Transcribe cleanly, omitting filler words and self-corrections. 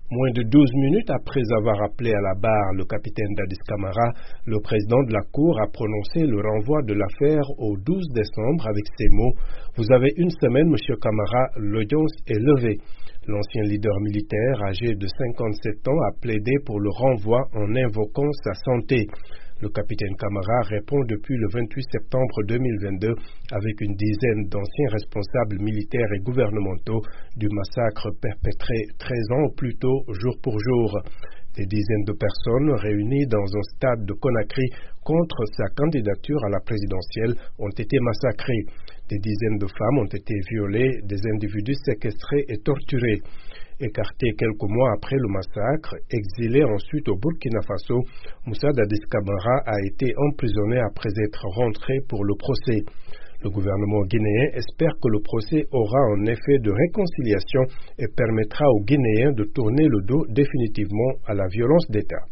Moins de 12 minutes après avoir appelé à la barre le capitaine Dadis Camara, le président de la Cour a prononcé le renvoi de l'affaire au 12 décembre avec ces mots « Vous avez une semaine, monsieur Camara, l'audience est levée ». L'ancien leader militaire, âgé de 57 ans, a plaidé pour le renvoi en invoquant sa santé. Le capitaine Camara répond depuis le 28 septembre 2022 avec une dizaine d'anciens responsables militaires et gouvernementaux du massacre perpétré 13 ans plus tôt, jour pour jour. Des dizaines de personnes réunies dans un stade de Conakry contre sa candidature à la présidentielle ont été massacrées. Des dizaines de femmes ont été violées, des individus séquestrés et torturés. Écarté quelques mois après le massacre, exilé ensuite au Burkina Faso, Moussa Dadis Camara a été emprisonné après être rentré pour le procès. Le gouvernement guinéen espère que le procès aura un effet de réconciliation et permettra aux Guinéens de tourner le dos définitivement à la violence d'État.